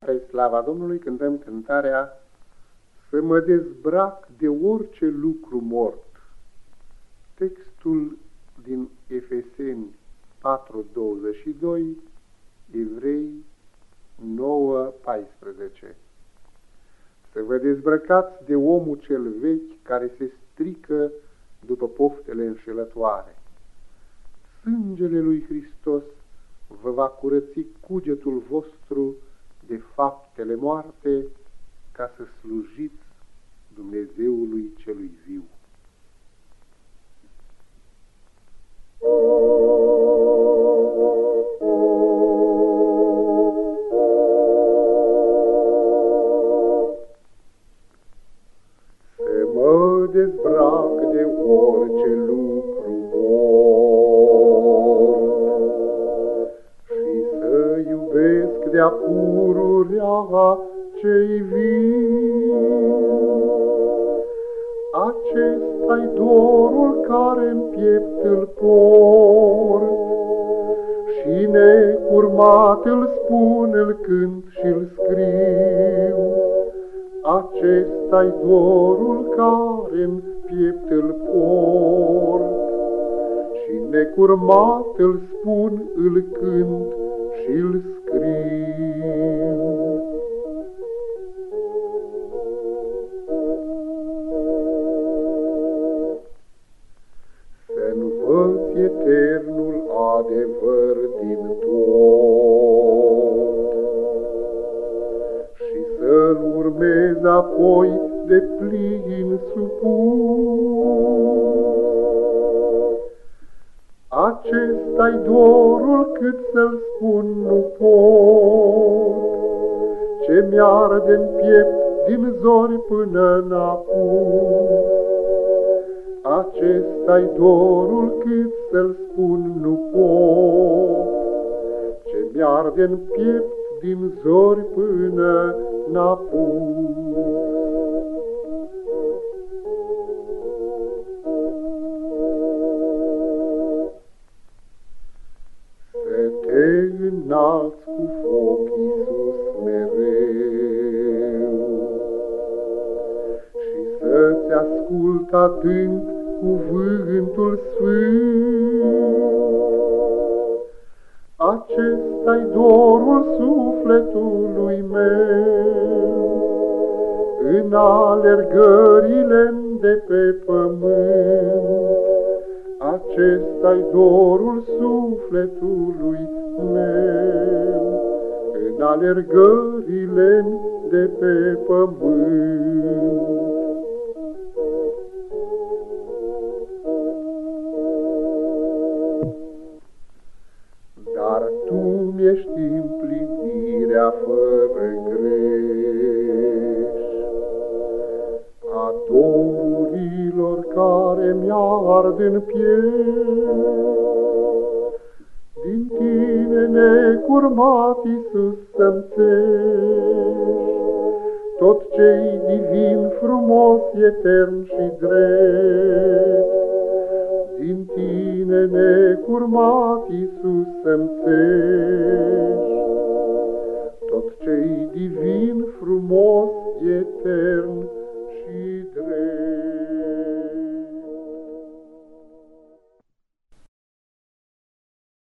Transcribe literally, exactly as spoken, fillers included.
Spre slava Domnului cântăm cântarea Să mă dezbrac de orice lucru mort. Textul din Efeseni patru douăzeci și doi, Evrei nouă paisprezece. Să vă dezbrăcați de omul cel vechi care se strică după poftele înșelătoare. Sângele lui Hristos vă va curăți cugetul vostru de faptele moarte, ca să slujiți Dumnezeului celui viu. Să mă dezbrac de orice lucru mort și să iubesc de-a pururea cei vii. Acesta-i dorul care-n piept îl port și necurmat îl spun, îl cânt și-l scriu. Acesta-i dorul care-n piept îl port și necurmat îl spun, îl cânt și-l scriu. Să-nvăț eternul adevăr din tot și să-l urmez apoi de plin supus. Acesta-i dorul cât să-l spun nu pot, ce mi-arde-n piept din zori până n-apus. Acesta-i dorul cât să-l spun nu pot, ce mi-arde-n piept din zori până n-apus. Să te înalți cu foc, Iisus, mereu și să-ți ascult adânc cuvântul sfânt. Acesta-i dorul sufletului meu în alergările de pe pământ. Acesta-i dorul sufletului meu în alergările de pe pământ. Dar Tu mi-ești împlinirea fără greș a dorurilor care mi-ard în piele. Din Tine necurmat, Iisus, să-mi țești tot ce-i divin, frumos, etern și drept. Din Tine necurmat, Iisus, să-mi țești tot ce-i divin,